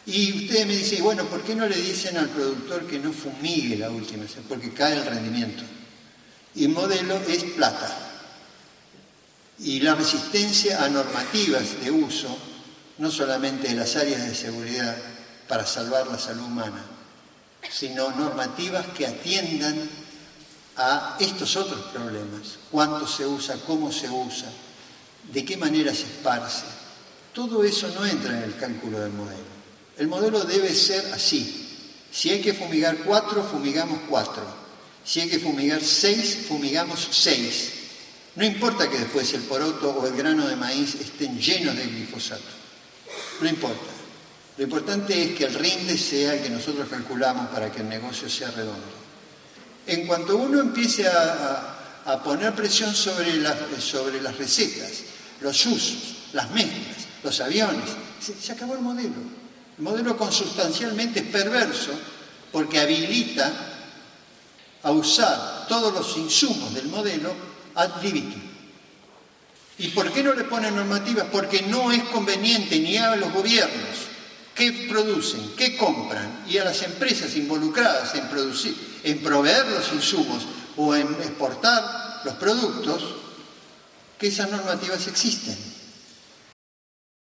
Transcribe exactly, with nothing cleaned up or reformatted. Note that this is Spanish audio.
Y ustedes me dicen, bueno, ¿por qué no le dicen al productor que no fumigue la última? Porque cae el rendimiento. Y el modelo es plata. Y la resistencia a normativas de uso, no solamente de las áreas de seguridad para salvar la salud humana, sino normativas que atiendan a estos otros problemas. Cuánto se usa, cómo se usa, de qué manera se esparce. Todo eso no entra en el cálculo del modelo. El modelo debe ser así. Si hay que fumigar cuatro, fumigamos cuatro. Si hay que fumigar seis, fumigamos seis. No importa que después el poroto o el grano de maíz estén llenos de glifosato. No importa. Lo importante es que el rinde sea el que nosotros calculamos para que el negocio sea redondo. En cuanto uno empiece a, a, a poner presión sobre, la, sobre las recetas, los usos, las mezclas, los aviones, se, se acabó el modelo. El modelo consustancialmente es perverso porque habilita a usar todos los insumos del modelo ad libitum. ¿Y por qué no le ponen normativas? Porque no es conveniente ni a los gobiernos que producen, que compran, y a las empresas involucradas en producir, en proveer los insumos o en exportar los productos, que esas normativas existen.